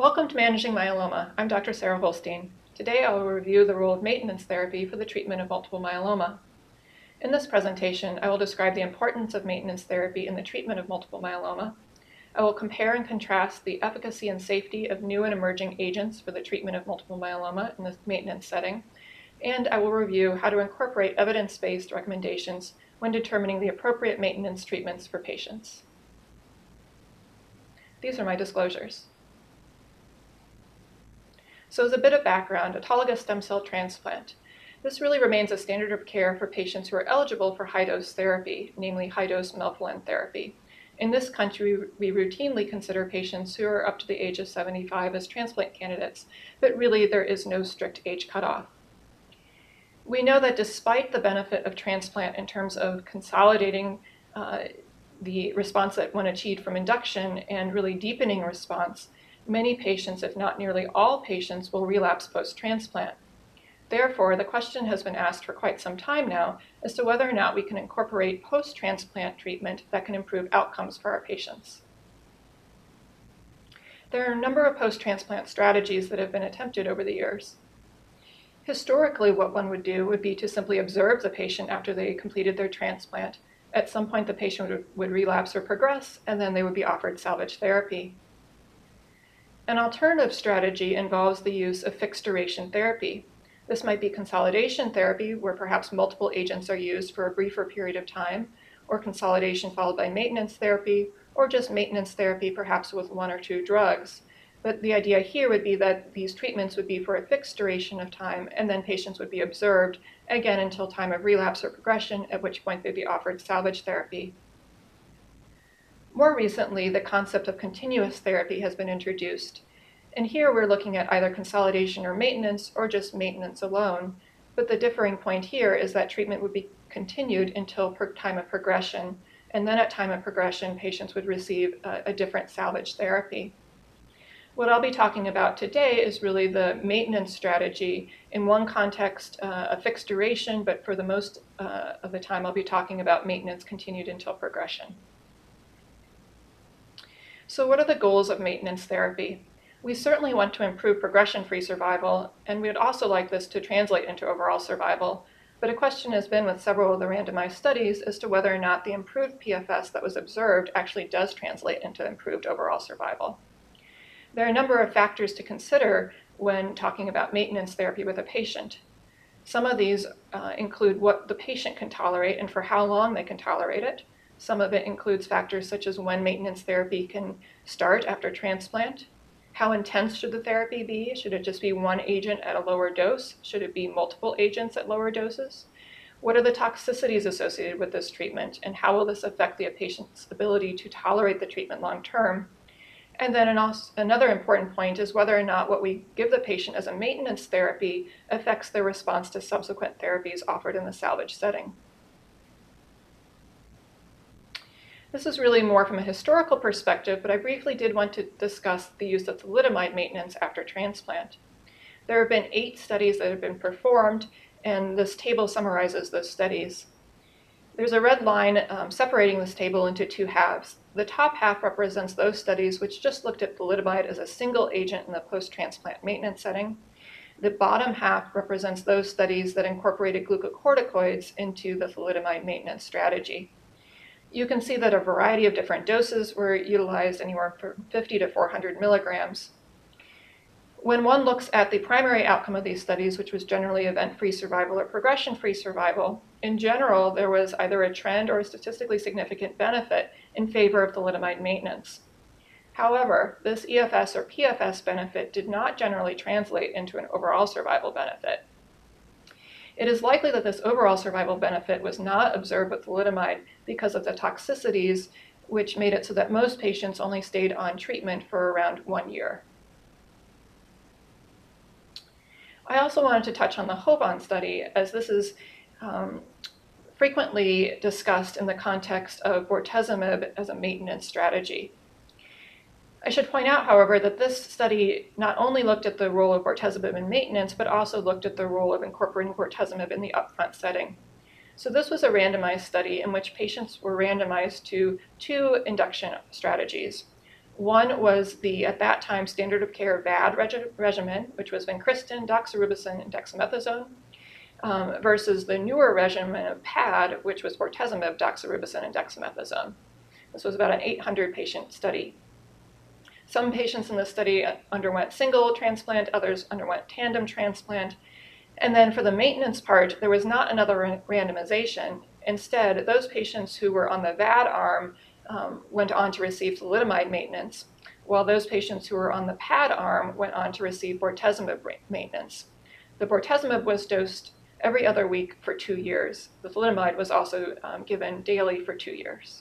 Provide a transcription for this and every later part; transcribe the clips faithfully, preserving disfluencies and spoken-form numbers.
Welcome to Managing Myeloma. I'm Doctor Sarah Holstein. Today I will review the role of maintenance therapy for the treatment of multiple myeloma. In this presentation, I will describe the importance of maintenance therapy in the treatment of multiple myeloma. I will compare and contrast the efficacy and safety of new and emerging agents for the treatment of multiple myeloma in the maintenance setting, and I will review how to incorporate evidence-based recommendations when determining the appropriate maintenance treatments for patients. These are my disclosures. So as a bit of background, autologous stem cell transplant. This really remains a standard of care for patients who are eligible for high-dose therapy, namely high-dose melphalan therapy. In this country, we routinely consider patients who are up to the age of seventy-five as transplant candidates, but really there is no strict age cutoff. We know that despite the benefit of transplant in terms of consolidating uh, the response that one achieved from induction and really deepening response, many patients, if not nearly all patients, will relapse post-transplant. Therefore, the question has been asked for quite some time now as to whether or not we can incorporate post-transplant treatment that can improve outcomes for our patients. There are a number of post-transplant strategies that have been attempted over the years. Historically, what one would do would be to simply observe the patient after they completed their transplant. At some point, the patient would, would relapse or progress, and then they would be offered salvage therapy. An alternative strategy involves the use of fixed-duration therapy. This might be consolidation therapy, where perhaps multiple agents are used for a briefer period of time, or consolidation followed by maintenance therapy, or just maintenance therapy, perhaps with one or two drugs. But the idea here would be that these treatments would be for a fixed duration of time, and then patients would be observed, again until time of relapse or progression, at which point they'd be offered salvage therapy. More recently, the concept of continuous therapy has been introduced. And here we're looking at either consolidation or maintenance, or just maintenance alone. But the differing point here is that treatment would be continued until per time of progression. And then at time of progression, patients would receive a, a different salvage therapy. What I'll be talking about today is really the maintenance strategy. In one context, uh, a fixed duration, but for the most uh, of the time, I'll be talking about maintenance continued until progression. So what are the goals of maintenance therapy? We certainly want to improve progression-free survival, and we would also like this to translate into overall survival. But a question has been with several of the randomized studies as to whether or not the improved P F S that was observed actually does translate into improved overall survival. There are a number of factors to consider when talking about maintenance therapy with a patient. Some of these uh, include what the patient can tolerate and for how long they can tolerate it. Some of it includes factors such as when maintenance therapy can start after transplant. How intense should the therapy be? Should it just be one agent at a lower dose? Should it be multiple agents at lower doses? What are the toxicities associated with this treatment, and how will this affect the patient's ability to tolerate the treatment long term? And then an also, another important point is whether or not what we give the patient as a maintenance therapy affects their response to subsequent therapies offered in the salvage setting. This is really more from a historical perspective, but I briefly did want to discuss the use of thalidomide maintenance after transplant. There have been eight studies that have been performed, and this table summarizes those studies. There's a red line um, separating this table into two halves. The top half represents those studies which just looked at thalidomide as a single agent in the post-transplant maintenance setting. The bottom half represents those studies that incorporated glucocorticoids into the thalidomide maintenance strategy. You can see that a variety of different doses were utilized, anywhere from fifty to four hundred milligrams. When one looks at the primary outcome of these studies, which was generally event-free survival or progression-free survival, in general, there was either a trend or a statistically significant benefit in favor of thalidomide maintenance. However, this E F S or P F S benefit did not generally translate into an overall survival benefit. It is likely that this overall survival benefit was not observed with thalidomide because of the toxicities, which made it so that most patients only stayed on treatment for around one year. I also wanted to touch on the HOVON study, as this is um, frequently discussed in the context of bortezomib as a maintenance strategy. I should point out, however, that this study not only looked at the role of bortezomib in maintenance, but also looked at the role of incorporating bortezomib in the upfront setting. So this was a randomized study in which patients were randomized to two induction strategies. One was the, at that time, standard of care V A D reg regimen, which was vincristine, doxorubicin, and dexamethasone, um, versus the newer regimen of P A D, which was bortezomib, doxorubicin, and dexamethasone. This was about an eight hundred patient study. Some patients in the study underwent single transplant, others underwent tandem transplant. And then for the maintenance part, there was not another randomization. Instead, those patients who were on the V A D arm um, went on to receive thalidomide maintenance, while those patients who were on the P A D arm went on to receive bortezomib maintenance. The bortezomib was dosed every other week for two years. The thalidomide was also um, given daily for two years.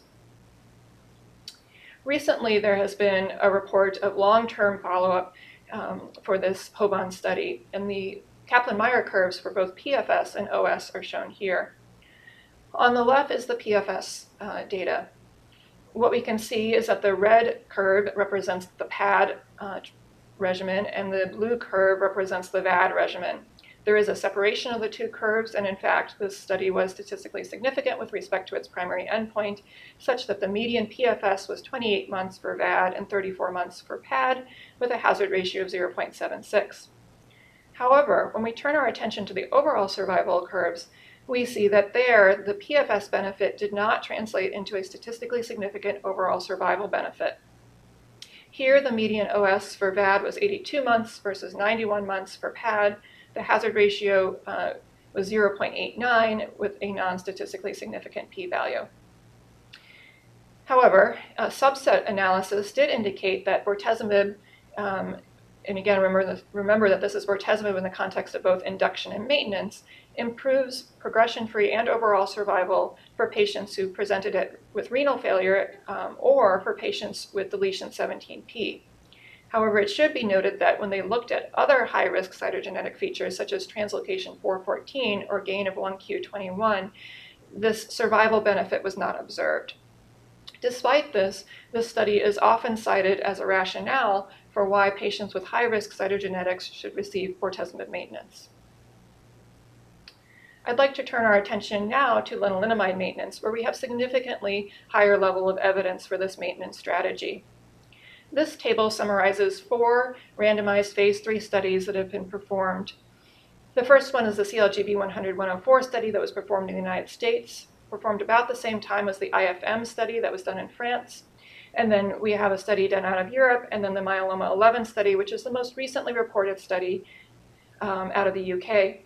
Recently, there has been a report of long-term follow-up um, for this HOVON study, and the Kaplan-Meier curves for both P F S and O S are shown here. On the left is the P F S uh, data. What we can see is that the red curve represents the P A D uh, regimen, and the blue curve represents the V A D regimen. There is a separation of the two curves, and in fact, this study was statistically significant with respect to its primary endpoint, such that the median P F S was twenty-eight months for V A D and thirty-four months for P A D, with a hazard ratio of zero point seven six. However, when we turn our attention to the overall survival curves, we see that there, the P F S benefit did not translate into a statistically significant overall survival benefit. Here, the median O S for V A D was eighty-two months versus ninety-one months for P A D. The hazard ratio uh, was zero point eight nine with a non-statistically significant p-value. However, a subset analysis did indicate that bortezomib, um, and again, remember, this, remember that this is bortezomib in the context of both induction and maintenance, improves progression-free and overall survival for patients who presented it with renal failure um, or for patients with deletion seventeen p. However, it should be noted that when they looked at other high-risk cytogenetic features, such as translocation four fourteen or gain of one q twenty-one, this survival benefit was not observed. Despite this, this study is often cited as a rationale for why patients with high-risk cytogenetics should receive bortezomib maintenance. I'd like to turn our attention now to lenalidomide maintenance, where we have significantly higher level of evidence for this maintenance strategy. This table summarizes four randomized phase three studies that have been performed. The first one is the C L G B one hundred dash one oh four study that was performed in the United States, performed about the same time as the I F M study that was done in France. And then we have a study done out of Europe, and then the myeloma eleven study, which is the most recently reported study um, out of the U K.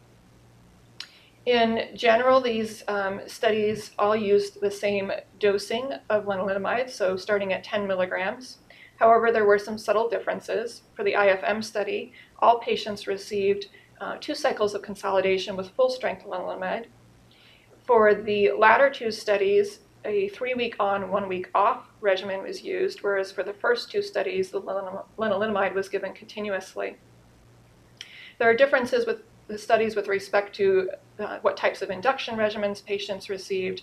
In general, these um, studies all used the same dosing of lenalidomide, so starting at ten milligrams. However, there were some subtle differences. For the I F M study, all patients received uh, two cycles of consolidation with full-strength lenalidomide. For the latter two studies, a three-week on, one-week off regimen was used, whereas for the first two studies, the lenalidomide was given continuously. There are differences with the studies with respect to uh, what types of induction regimens patients received.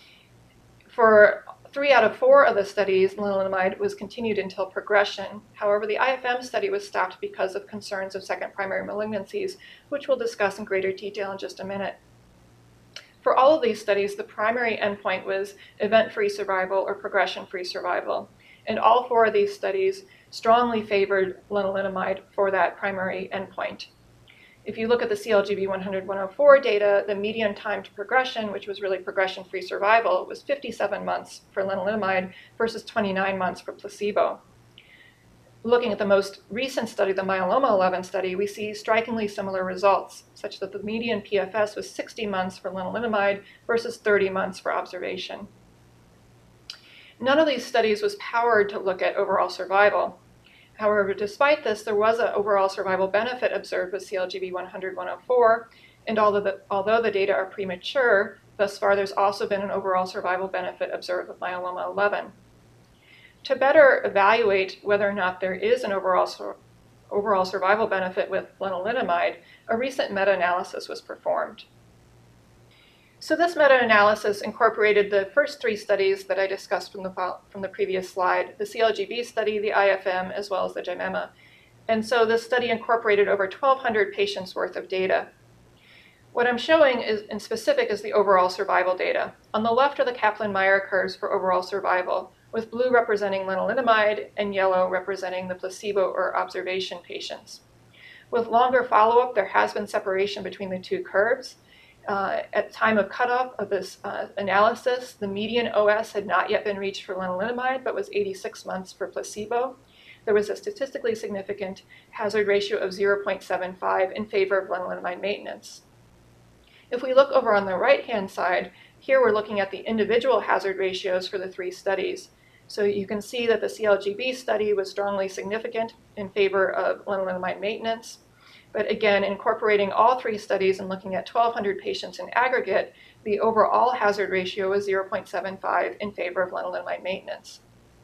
For three out of four of the studies, lenalidomide was continued until progression. However, the I F M study was stopped because of concerns of second primary malignancies, which we'll discuss in greater detail in just a minute. For all of these studies, the primary endpoint was event-free survival or progression-free survival. And all four of these studies strongly favored lenalidomide for that primary endpoint. If you look at the C L G B one hundred dash one oh four data, the median time to progression, which was really progression-free survival, was fifty-seven months for lenalidomide versus twenty-nine months for placebo. Looking at the most recent study, the myeloma eleven study, we see strikingly similar results, such that the median P F S was sixty months for lenalidomide versus thirty months for observation. None of these studies was powered to look at overall survival. However, despite this, there was an overall survival benefit observed with C L G B one hundred dash one oh four, and although the, although the data are premature, thus far there's also been an overall survival benefit observed with myeloma eleven. To better evaluate whether or not there is an overall, sur overall survival benefit with lenalidomide, a recent meta-analysis was performed. So this meta-analysis incorporated the first three studies that I discussed from the, from the previous slide, the C L G B study, the I F M, as well as the JIMEMA. And so this study incorporated over twelve hundred patients worth of data. What I'm showing is, in specific is the overall survival data. On the left are the Kaplan-Meier curves for overall survival, with blue representing lenalidomide and yellow representing the placebo or observation patients. With longer follow-up, there has been separation between the two curves. Uh, at time of cutoff of this uh, analysis, the median O S had not yet been reached for lenalidomide, but was eighty-six months for placebo. There was a statistically significant hazard ratio of zero point seven five in favor of lenalidomide maintenance. If we look over on the right-hand side, here we're looking at the individual hazard ratios for the three studies. So you can see that the C L G B study was strongly significant in favor of lenalidomide maintenance. But again, incorporating all three studies and looking at twelve hundred patients in aggregate, the overall hazard ratio was zero point seven five in favor of lenalidomide maintenance.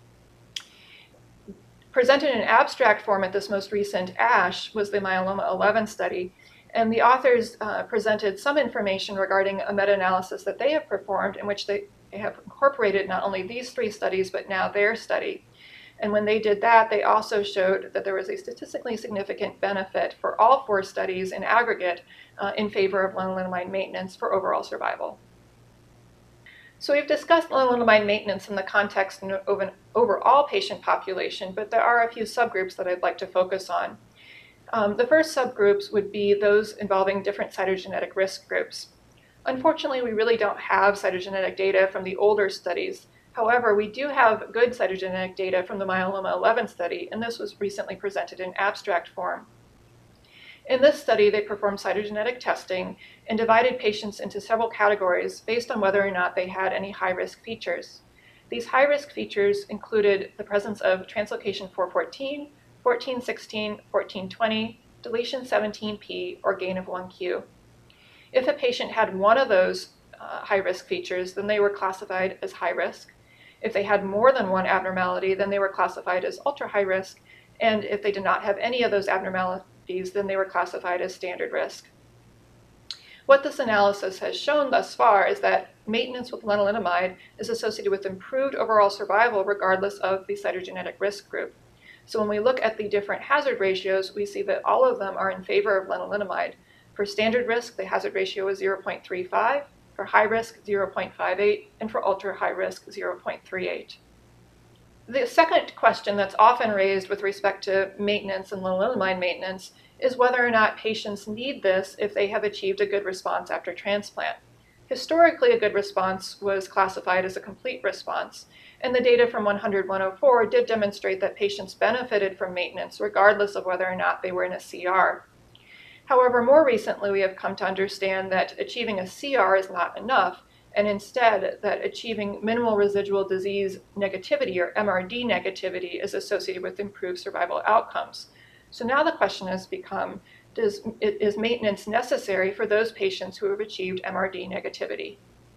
Presented in abstract form at this most recent ASH was the myeloma eleven study, and the authors uh, presented some information regarding a meta-analysis that they have performed in which they have incorporated not only these three studies, but now their study. And when they did that, they also showed that there was a statistically significant benefit for all four studies in aggregate uh, in favor of lenalidomide maintenance for overall survival. So we've discussed lenalidomide maintenance in the context of an overall patient population, but there are a few subgroups that I'd like to focus on. Um, the first subgroups would be those involving different cytogenetic risk groups. Unfortunately, we really don't have cytogenetic data from the older studies. However, we do have good cytogenetic data from the myeloma eleven study, and this was recently presented in abstract form. In this study, they performed cytogenetic testing and divided patients into several categories based on whether or not they had any high-risk features. These high-risk features included the presence of translocation four fourteen, fourteen sixteen, fourteen twenty, deletion seventeen p, or gain of one q. If a patient had one of those uh, high-risk features, then they were classified as high risk. If they had more than one abnormality, then they were classified as ultra-high risk. And if they did not have any of those abnormalities, then they were classified as standard risk. What this analysis has shown thus far is that maintenance with lenalidomide is associated with improved overall survival regardless of the cytogenetic risk group. So when we look at the different hazard ratios, we see that all of them are in favor of lenalidomide. For standard risk, the hazard ratio is zero point three five, for high risk, zero point five eight, and for ultra high risk, zero point three eight. The second question that's often raised with respect to maintenance and lenalidomide maintenance is whether or not patients need this if they have achieved a good response after transplant. Historically, a good response was classified as a complete response, and the data from one hundred one oh four did demonstrate that patients benefited from maintenance regardless of whether or not they were in a C R. However, more recently, we have come to understand that achieving a C R is not enough, and instead that achieving minimal residual disease negativity, or M R D negativity, is associated with improved survival outcomes. So now the question has become, does, is maintenance necessary for those patients who have achieved M R D negativity?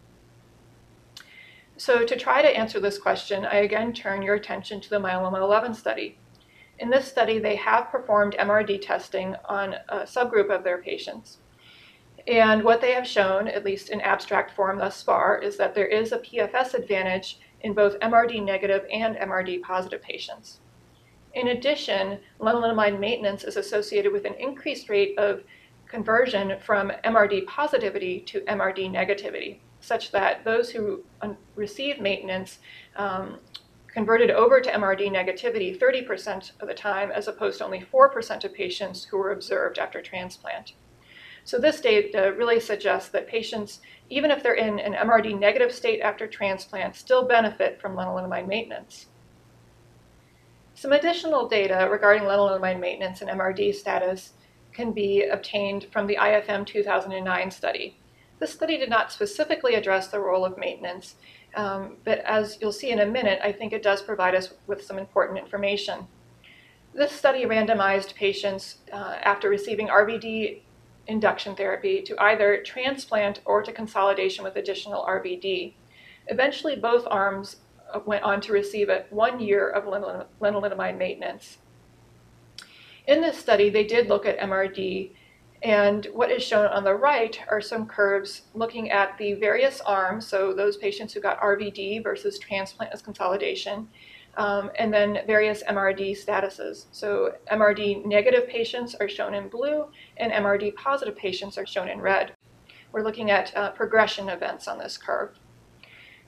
So to try to answer this question, I again turn your attention to the myeloma eleven study. In this study, they have performed M R D testing on a subgroup of their patients. And what they have shown, at least in abstract form thus far, is that there is a P F S advantage in both M R D negative and M R D positive patients. In addition, lenalidomide maintenance is associated with an increased rate of conversion from M R D positivity to M R D negativity, such that those who receive maintenance um, converted over to M R D negativity thirty percent of the time, as opposed to only four percent of patients who were observed after transplant. So this data really suggests that patients, even if they're in an M R D negative state after transplant, still benefit from lenalidomide maintenance. Some additional data regarding lenalidomide maintenance and M R D status can be obtained from the I F M two thousand nine study. This study did not specifically address the role of maintenance, um, but as you'll see in a minute, I think it does provide us with some important information. This study randomized patients uh, after receiving R V D induction therapy to either transplant or to consolidation with additional R V D. Eventually, both arms went on to receive a one year of lenalidomide maintenance. In this study, they did look at M R D, and what is shown on the right are some curves looking at the various arms, so those patients who got R V D versus transplant as consolidation, um, and then various M R D statuses. So M R D negative patients are shown in blue, and M R D positive patients are shown in red. We're looking at uh, progression events on this curve.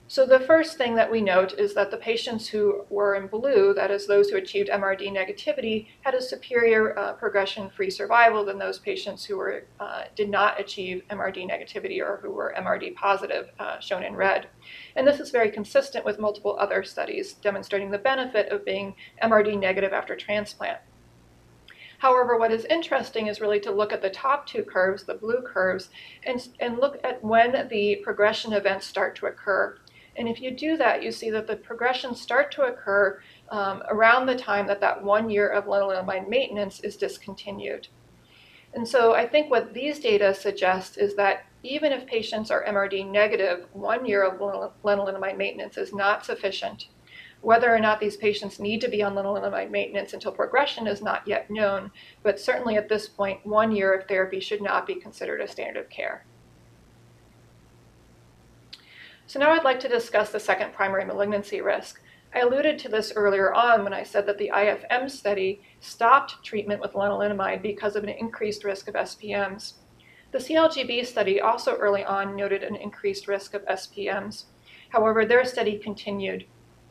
So the first thing that we note is that the patients who were in blue, that is those who achieved M R D negativity, had a superior uh, progression-free survival than those patients who were, uh, did not achieve M R D negativity or who were M R D positive, uh, shown in red. And this is very consistent with multiple other studies demonstrating the benefit of being M R D negative after transplant. However, what is interesting is really to look at the top two curves, the blue curves, and, and look at when the progression events start to occur. And if you do that, you see that the progressions start to occur um, around the time that that one year of lenalidomide maintenance is discontinued. And so I think what these data suggest is that even if patients are M R D negative, one year of lenalidomide maintenance is not sufficient. Whether or not these patients need to be on lenalidomide maintenance until progression is not yet known, but certainly at this point, one year of therapy should not be considered a standard of care. So now I'd like to discuss the second primary malignancy risk. I alluded to this earlier on when I said that the I F M study stopped treatment with lenalidomide because of an increased risk of S P Ms. The C L G B study also early on noted an increased risk of S P Ms. However, their study continued.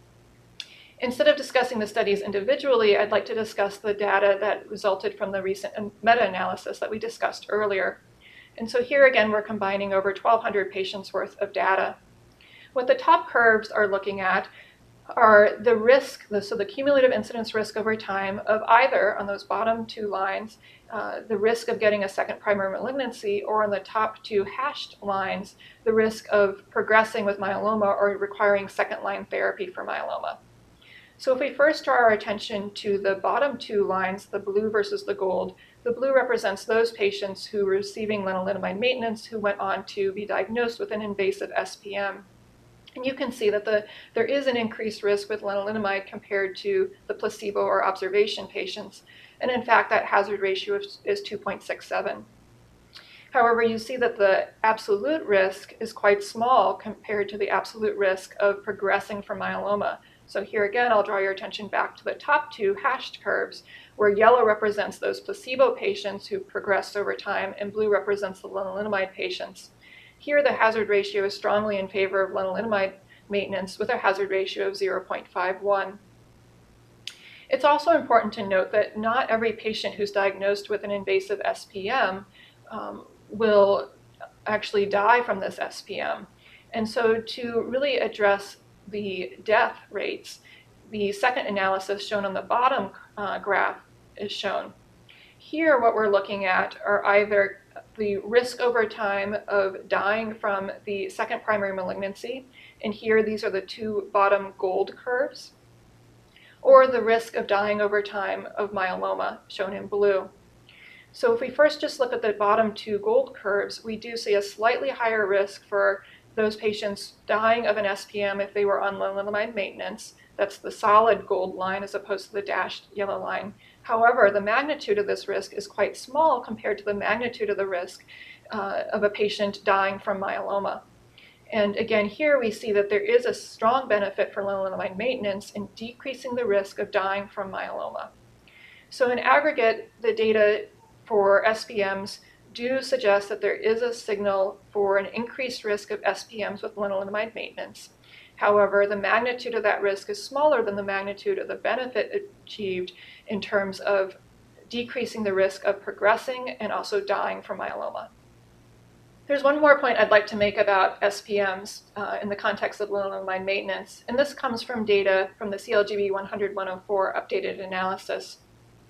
Instead of discussing the studies individually, I'd like to discuss the data that resulted from the recent meta-analysis that we discussed earlier. And so here again, we're combining over twelve hundred patients worth of data. What the top curves are looking at are the risk, so the cumulative incidence risk over time of either, on those bottom two lines, uh, the risk of getting a second primary malignancy, or on the top two hashed lines, the risk of progressing with myeloma or requiring second-line therapy for myeloma. So if we first draw our attention to the bottom two lines, the blue versus the gold, the blue represents those patients who were receiving lenalidomide maintenance who went on to be diagnosed with an invasive S P M. And you can see that the, there is an increased risk with lenalidomide compared to the placebo or observation patients. And in fact, that hazard ratio is, is two point six seven. However, you see that the absolute risk is quite small compared to the absolute risk of progressing from myeloma. So here again, I'll draw your attention back to the top two hashed curves, where yellow represents those placebo patients who progressed over time, and blue represents the lenalidomide patients. Here, the hazard ratio is strongly in favor of lenalidomide maintenance with a hazard ratio of zero point five one. It's also important to note that not every patient who's diagnosed with an invasive S P M um, will actually die from this S P M. And so to really address the death rates, the second analysis shown on the bottom uh, graph is shown. Here, what we're looking at are either the risk over time of dying from the second primary malignancy, and here these are the two bottom gold curves, or the risk of dying over time of myeloma, shown in blue. So if we first just look at the bottom two gold curves, we do see a slightly higher risk for those patients dying of an S P M if they were on lenalidomide maintenance. That's the solid gold line as opposed to the dashed yellow line. However, the magnitude of this risk is quite small compared to the magnitude of the risk uh, of a patient dying from myeloma. And again, here we see that there is a strong benefit for lenalidomide maintenance in decreasing the risk of dying from myeloma. So in aggregate, the data for S P Ms do suggest that there is a signal for an increased risk of S P Ms with lenalidomide maintenance. However, the magnitude of that risk is smaller than the magnitude of the benefit achieved in terms of decreasing the risk of progressing and also dying from myeloma. There's one more point I'd like to make about S P Ms uh, in the context of lenalidomide maintenance, and this comes from data from the C L G B one hundred dash one oh four updated analysis.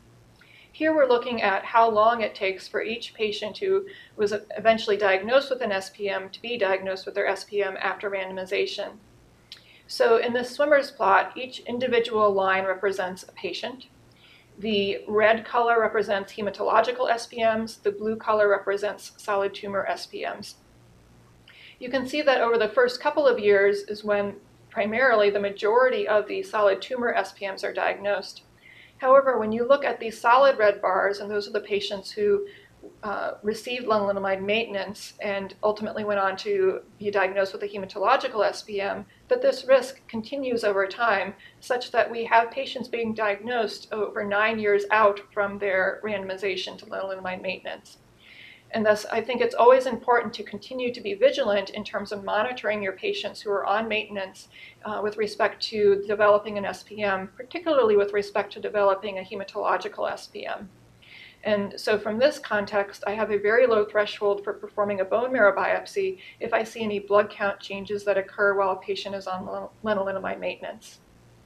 Here we're looking at how long it takes for each patient who was eventually diagnosed with an S P M to be diagnosed with their S P M after randomization. So in this swimmer's plot, each individual line represents a patient. The red color represents hematological S P Ms. The blue color represents solid tumor S P Ms. You can see that over the first couple of years is when primarily the majority of the solid tumor S P Ms are diagnosed. However, when you look at these solid red bars, and those are the patients who uh, received lenalidomide maintenance and ultimately went on to be diagnosed with a hematological S P M, that this risk continues over time, such that we have patients being diagnosed over nine years out from their randomization to lenalidomide maintenance. And thus, I think it's always important to continue to be vigilant in terms of monitoring your patients who are on maintenance uh, with respect to developing an S P M, particularly with respect to developing a hematological S P M. And so from this context, I have a very low threshold for performing a bone marrow biopsy if I see any blood count changes that occur while a patient is on lenalidomide maintenance.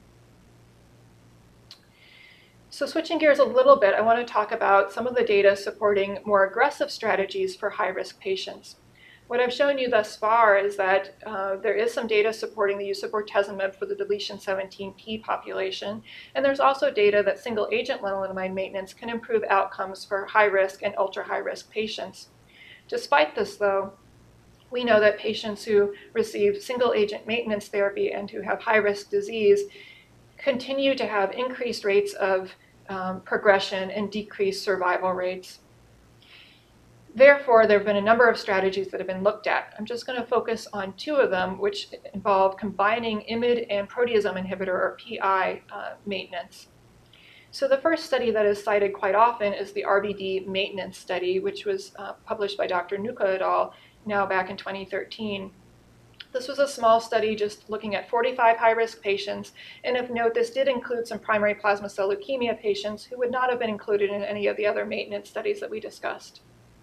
So switching gears a little bit, I want to talk about some of the data supporting more aggressive strategies for high-risk patients. What I've shown you thus far is that uh, there is some data supporting the use of bortezomib for the deletion seventeen p population, and there's also data that single-agent lenalidomide maintenance can improve outcomes for high-risk and ultra-high-risk patients. Despite this, though, we know that patients who receive single-agent maintenance therapy and who have high-risk disease continue to have increased rates of um, progression and decreased survival rates. Therefore, there have been a number of strategies that have been looked at. I'm just going to focus on two of them, which involve combining I M I D and proteasome inhibitor, or P I, uh, maintenance. So the first study that is cited quite often is the R B D maintenance study, which was uh, published by Doctor Nuka et al. Now back in twenty thirteen. This was a small study just looking at forty-five high-risk patients, and of note, this did include some primary plasma cell leukemia patients who would not have been included in any of the other maintenance studies that we discussed.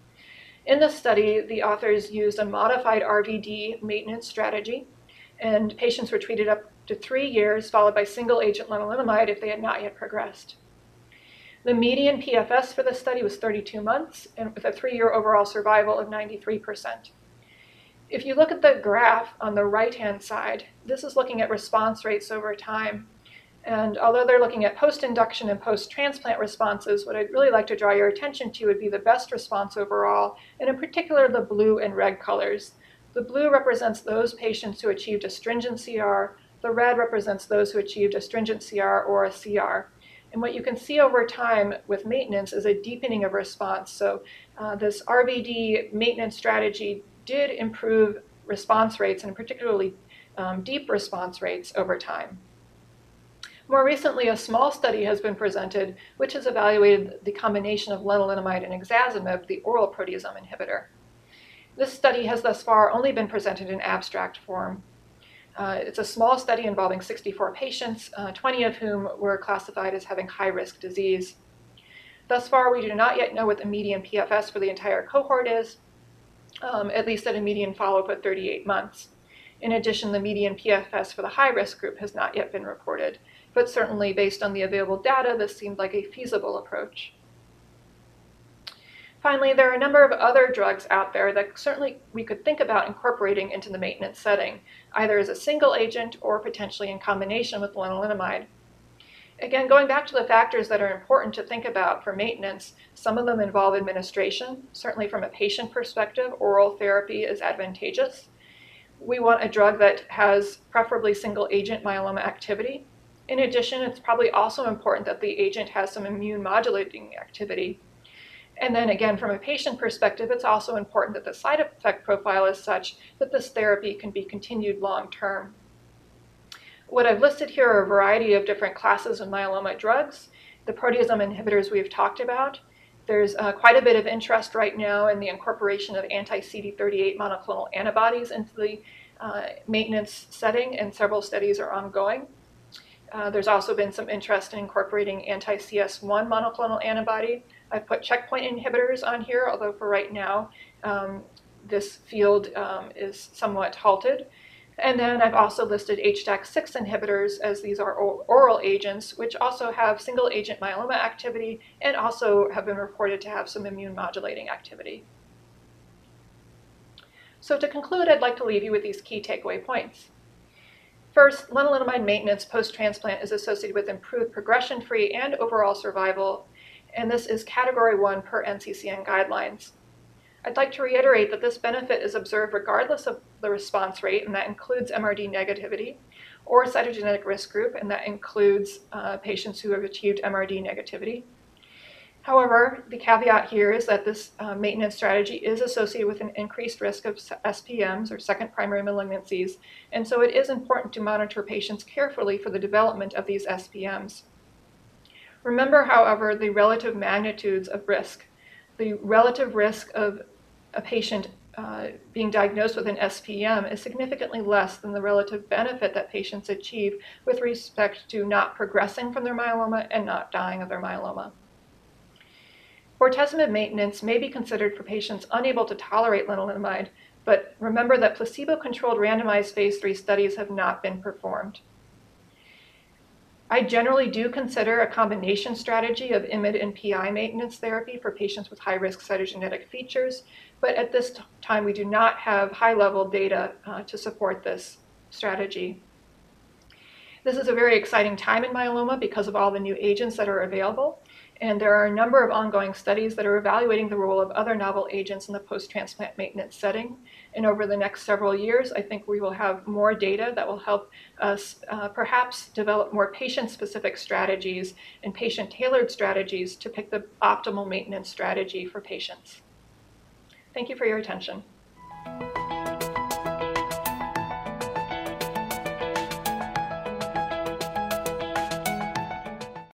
In this study, the authors used a modified R V D maintenance strategy, and patients were treated up to three years, followed by single-agent lenalidomide if they had not yet progressed. The median P F S for this study was thirty-two months, and with a three-year overall survival of ninety-three percent. If you look at the graph on the right-hand side, this is looking at response rates over time. And although they're looking at post-induction and post-transplant responses, what I'd really like to draw your attention to would be the best response overall, and in particular the blue and red colors. The blue represents those patients who achieved a stringent C R. The red represents those who achieved a stringent C R or a C R. And what you can see over time with maintenance is a deepening of response. So uh, this R V D maintenance strategy did improve response rates, and particularly um, deep response rates over time. More recently, a small study has been presented which has evaluated the combination of lenalidomide and ixazomib, the oral proteasome inhibitor. This study has thus far only been presented in abstract form. Uh, it's a small study involving sixty-four patients, uh, twenty of whom were classified as having high-risk disease. Thus far, we do not yet know what the median P F S for the entire cohort is, um, at least at a median follow-up of thirty-eight months. In addition, the median P F S for the high-risk group has not yet been reported, but certainly based on the available data, this seemed like a feasible approach. Finally, there are a number of other drugs out there that certainly we could think about incorporating into the maintenance setting, either as a single agent or potentially in combination with lenalidomide. Again, going back to the factors that are important to think about for maintenance, some of them involve administration. Certainly from a patient perspective, oral therapy is advantageous. We want a drug that has preferably single agent myeloma activity. In addition, it's probably also important that the agent has some immune modulating activity. And then again, from a patient perspective, it's also important that the side effect profile is such that this therapy can be continued long-term. What I've listed here are a variety of different classes of myeloma drugs. The proteasome inhibitors we've talked about. There's uh, quite a bit of interest right now in the incorporation of anti-C D thirty-eight monoclonal antibodies into the uh, maintenance setting, and several studies are ongoing. Uh, there's also been some interest in incorporating anti-C S one monoclonal antibody. I've put checkpoint inhibitors on here, although for right now, um, this field um, is somewhat halted. And then I've also listed H D A C six inhibitors, as these are oral agents, which also have single agent myeloma activity and also have been reported to have some immune modulating activity. So to conclude, I'd like to leave you with these key takeaway points. First, lenalidomide maintenance post-transplant is associated with improved progression-free and overall survival, and this is category one per N C C N guidelines. I'd like to reiterate that this benefit is observed regardless of the response rate, and that includes M R D negativity, or cytogenetic risk group, and that includes uh, patients who have achieved M R D negativity. However, the caveat here is that this uh, maintenance strategy is associated with an increased risk of S P Ms, or second primary malignancies, and so it is important to monitor patients carefully for the development of these S P Ms. Remember, however, the relative magnitudes of risk. the relative risk of a patient uh, being diagnosed with an S P M is significantly less than the relative benefit that patients achieve with respect to not progressing from their myeloma and not dying of their myeloma. Bortezomib maintenance may be considered for patients unable to tolerate lenalidomide, but remember that placebo-controlled randomized phase three studies have not been performed. I generally do consider a combination strategy of I M I D and P I maintenance therapy for patients with high-risk cytogenetic features, but at this time we do not have high-level data uh, to support this strategy. This is a very exciting time in myeloma because of all the new agents that are available, and there are a number of ongoing studies that are evaluating the role of other novel agents in the post-transplant maintenance setting. And over the next several years, I think we will have more data that will help us uh, perhaps develop more patient-specific strategies and patient-tailored strategies to pick the optimal maintenance strategy for patients. Thank you for your attention.